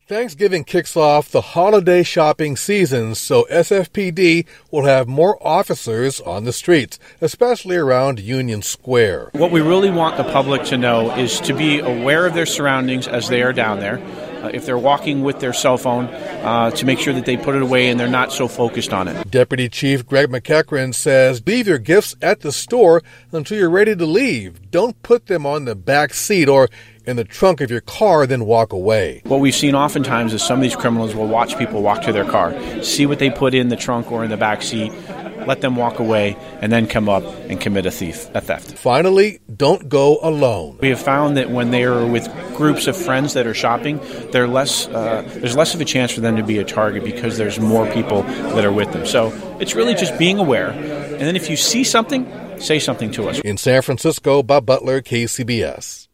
Thanksgiving kicks off the holiday shopping season, so SFPD will have more officers on the streets, especially around Union Square. What we really want the public to know is to be aware of their surroundings as they are down there. If they're walking with their cell phone, to make sure that they put it away and they're not so focused on it. Deputy Chief Greg McEachran says, leave your gifts at the store until you're ready to leave. Don't put them on the back seat or in the trunk of your car, then walk away. What we've seen oftentimes is some of these criminals will watch people walk to their car, see what they put in the trunk or in the back seat, let them walk away, and then come up and commit a theft. Finally, don't go alone. We have found that when they are with groups of friends that are shopping, there's less of a chance for them to be a target because there's more people that are with them. So it's really just being aware. And then if you see something, say something to us. In San Francisco, Bob Butler, KCBS.